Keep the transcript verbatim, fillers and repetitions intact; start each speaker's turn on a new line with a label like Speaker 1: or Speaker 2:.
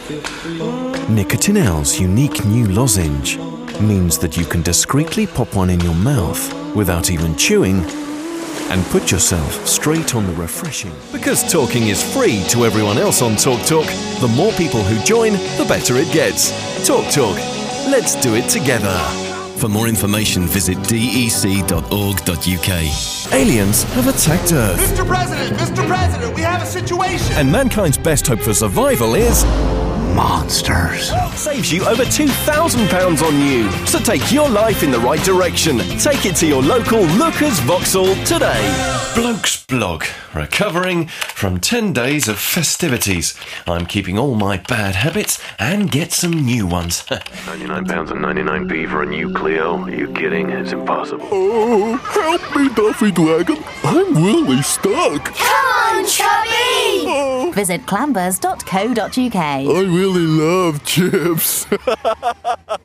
Speaker 1: Nicotinell's unique new lozenge means that you can discreetly pop one in your mouth without even chewing and put yourself straight on the refreshing. Because talking is free to everyone else on Talk Talk, the more people who join, the better it gets. Talk Talk. Let's do it together. For more information, visit d e c dot org dot u k. Aliens have attacked Earth.
Speaker 2: Mister President, Mister President, we have a situation.
Speaker 1: And mankind's best hope for survival is
Speaker 2: monsters.
Speaker 1: Saves you over two thousand pounds on you. So take your life in the right direction. Take it to your local Lookers Vauxhall today. Bloke's Blog. Recovering from ten days of festivities. I'm keeping all my bad habits and get some new ones.
Speaker 3: ninety-nine pounds and ninety-nine p for a new Clio? Are you kidding? It's impossible.
Speaker 4: Oh, help me, Duffy Dragon. I'm really stuck.
Speaker 5: Come on, Chubby!
Speaker 4: Oh.
Speaker 5: Visit clambers dot co dot u k.
Speaker 4: I really love chips.